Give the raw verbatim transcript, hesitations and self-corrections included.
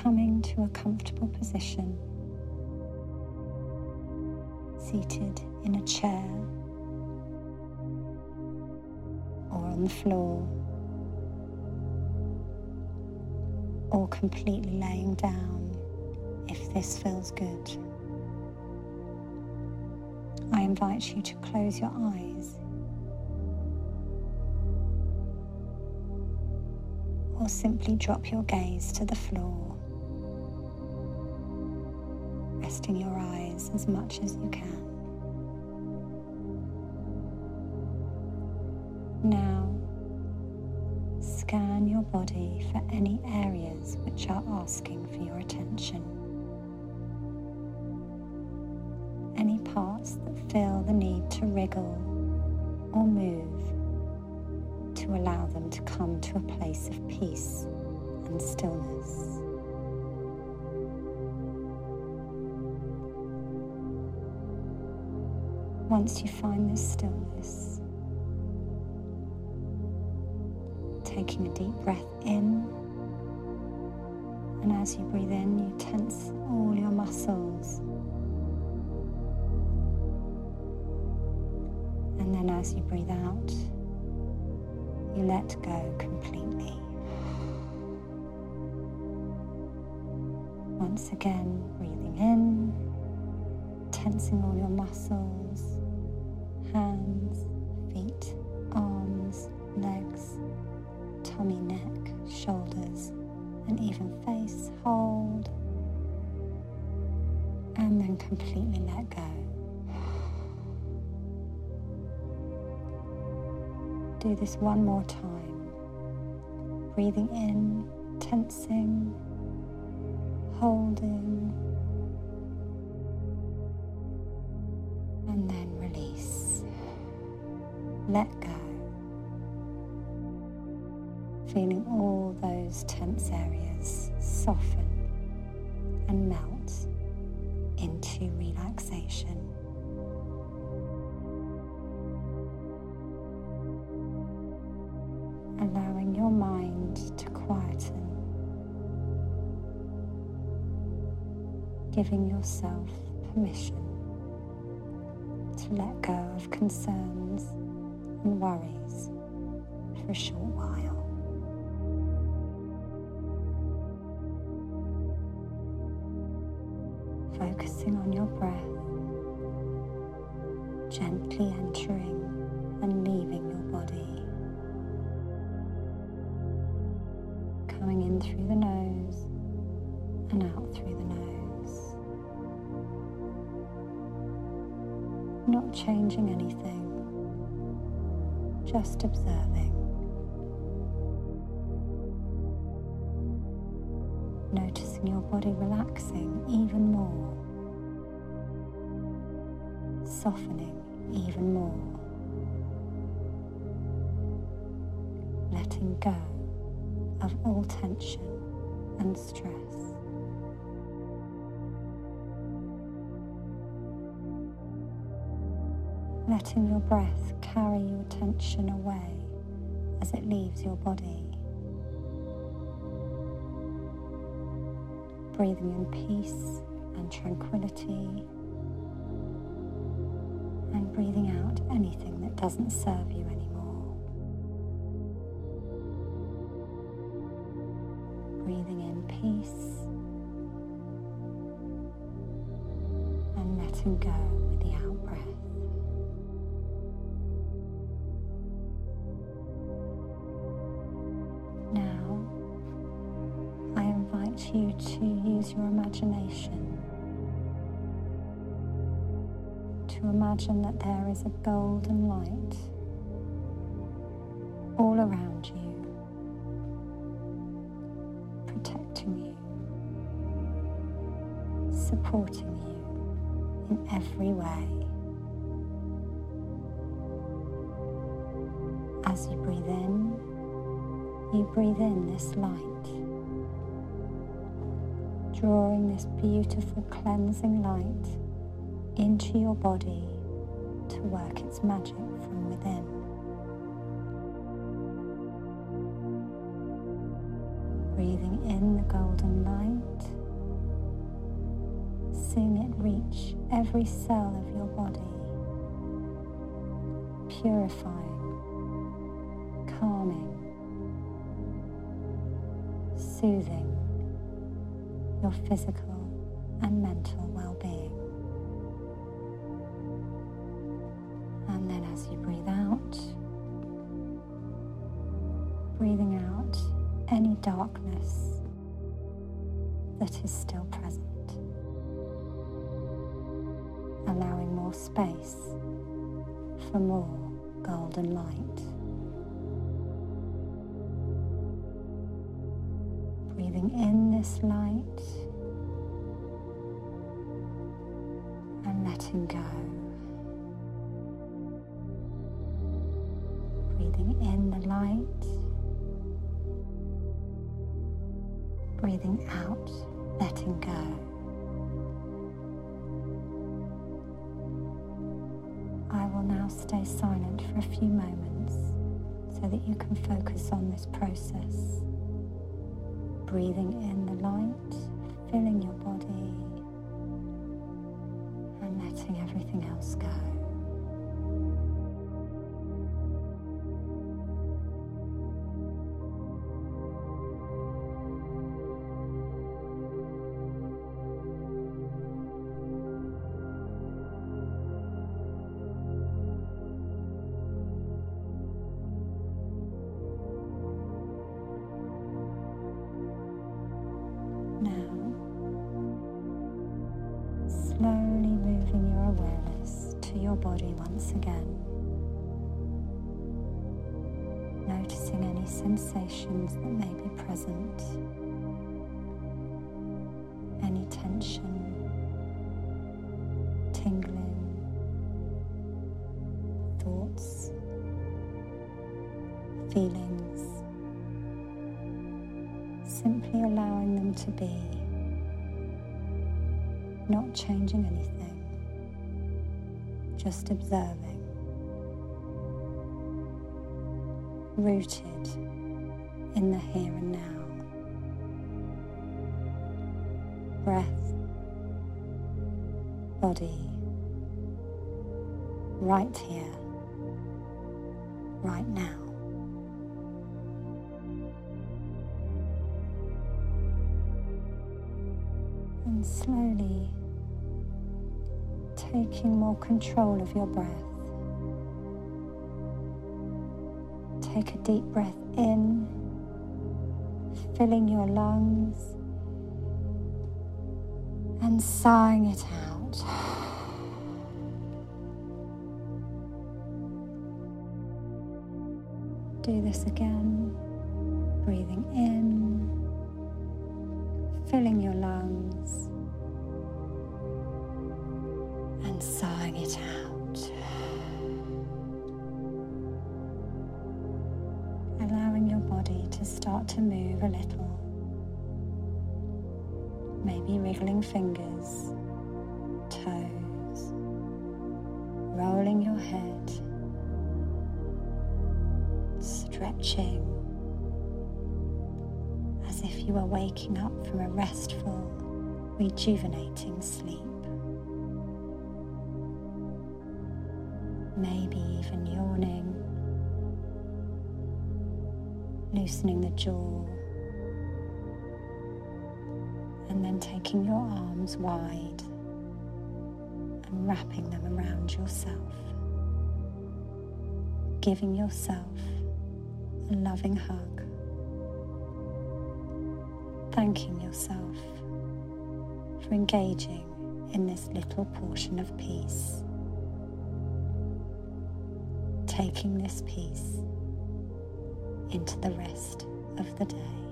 coming to a comfortable position, seated in a chair or on the floor, or completely laying down if this feels good. I invite you to close your eyes or simply drop your gaze to the floor, resting your eyes as much as you can. Now, scan your body for any areas which are asking for your attention. Any parts that feel the need to wriggle or move, to allow them to come to a place of peace and stillness. Once you find this stillness, taking a deep breath in, and as you breathe in, you tense all your muscles. And then as you breathe out, you let go completely. Once again, breathing in, tensing all your muscles, hands, feet, arms, legs, tummy, neck, shoulders, and even face, hold, and then completely let go. Do this one more time. Breathing in, tensing, holding, and then release. Let go. Feeling all those tense areas soften and melt into relaxation. Allowing your mind to quieten, giving yourself permission to let go of concerns and worries for a short while. Focusing on your breath, gently entering and leaving your body. Coming in through the nose and out through the nose. Not changing anything, just observing. Noticing your body relaxing even more, softening even more, letting go of all tension and stress. Letting your breath carry your tension away as it leaves your body. Breathing in peace and tranquility, and breathing out anything that doesn't serve you anymore. Breathing in peace and letting go with the out breath. Now, I invite you to use your imagination to imagine that there is a golden light all around you, protecting you, supporting you in every way. As you breathe in, you breathe in this light, drawing this beautiful cleansing light into your body to work its magic from within. breathing in the golden light, seeing it reach every cell of your body, purifying, calming, soothing your physical and mental well-being. And then as you breathe out, breathing out any darkness that is still present, allowing more space for more golden light. Breathing in this light and letting go. Breathing in the light, breathing out, letting go. I will now stay silent for a few moments so that you can focus on this process. Breathing in the light, filling your body, and letting everything else go. Now, slowly moving your awareness to your body once again, noticing any sensations that may be present, any tension, tingling, thoughts, feelings. Simply allowing them to be, not changing anything, just observing, rooted in the here and now. Breath, body, right here, right now. And slowly taking more control of your breath. Take a deep breath in, filling your lungs, and sighing it out. Do this again, breathing in, filling your lungs, and sighing it out. Allowing your body to start to move a little. Maybe wriggling fingers, toes, rolling your head, stretching, as if you are waking up from a restful, rejuvenating sleep. Maybe even yawning, loosening the jaw, and then taking your arms wide and wrapping them around yourself, giving yourself a loving hug, thanking yourself for engaging in this little portion of peace, taking this peace into the rest of the day.